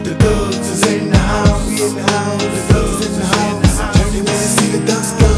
The thugs is in the house. We in the house. The thugs is in the house. They wanna see the thugs go.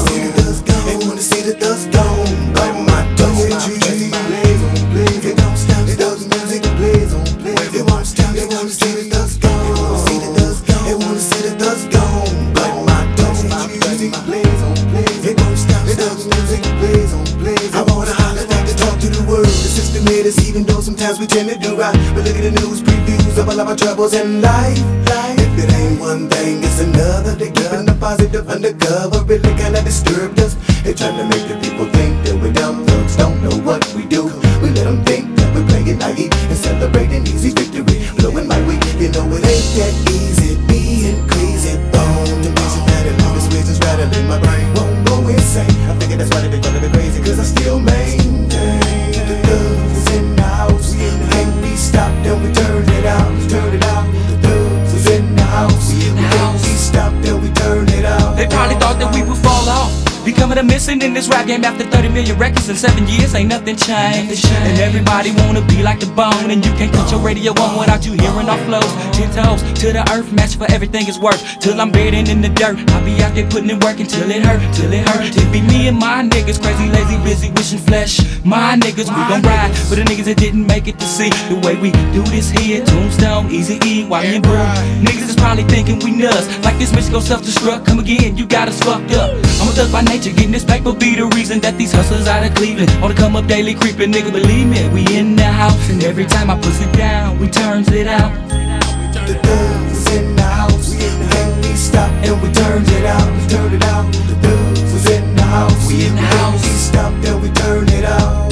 They wanna see the thugs go. Like my thugs, they plays on plays. They don't stop. The thugs music plays on plays. They won't stop. They wanna see the thugs go. They wanna see the thugs go. Like my thugs, music plays on plays. They don't stop. The thugs music plays on plays. I wanna holler back to talk to the world. The system made us, even though sometimes we tend to do right. But look at the news previews of all of our troubles in life. If it ain't one thing, it's another. They keeping the positive undercover, really kinda disturbed us. They trying to make the people think that we're dumb thugs, don't know what we do. We let them think that we're playing naive and celebrating easy victory, blowing my weed. You know it ain't that easy, being crazy, bone to music rattling, this reason's rattling, my brain won't go insane. I figure that's why they call it crazy, cause I still maintain the thugs is in the house. Can't be stopped and we turn it out, turn it out. The thugs is in the house. We can't be stopped and we turn it out. They probably thought that we would fall off, becoming a missing in this rap game after 30 million records in 7 years. Ain't nothing changed. And everybody wanna be like the Bone, and you can't cut your radio on without you hearing our flows. 10 toes to the earth, match for everything is worth. Till I'm buried in the dirt, I'll be out there putting in work until it hurt, till it hurt. It be me and my niggas, crazy, lazy, busy, wishing flesh. My niggas, we gon' ride for the niggas that didn't make it to see the way we do this here. Tombstone, Easy E, YN Brew. Niggas is probably thinking we nuts, like this bitch gon' self-destruct. Come again, you got us fucked up. I'm a thug by nature, getting this paper be the reason that these hustlers out of Cleveland on the come up daily creeping. Nigga, believe me, we in the house, and every time I push it down, we turns it out. The thugs is in the house. We can't be stopped and we turn it out, turn it out. The thugs is in the house. We in the house. Can't be stopped and we turn it out.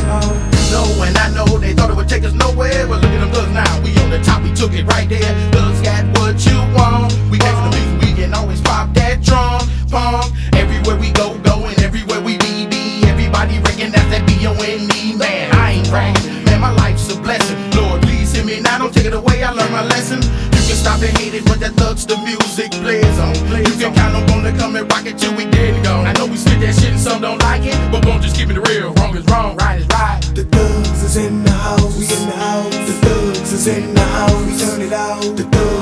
No, and I know they thought it would take us nowhere, but look at them thugs now. We on the top, we took it right there. Thugs got what you want. We came from the music, we can always pop that drum, pump. Everywhere we go, and everywhere we be. Everybody recognize that B-O-N-E, man. I ain't bragging, man, my life's a blessing. Lord, please hear me now, don't take it away, I learned my lesson. You can stop and hate it, but that thugs the music plays on. You can count on to come and rock it till we dead and gone. I know we spit that shit and some don't like it, but gon' just keep it real. Wrong is wrong, right is right. The thugs is in the house. We in the house. The thugs is in the house. We turn it out. The thugs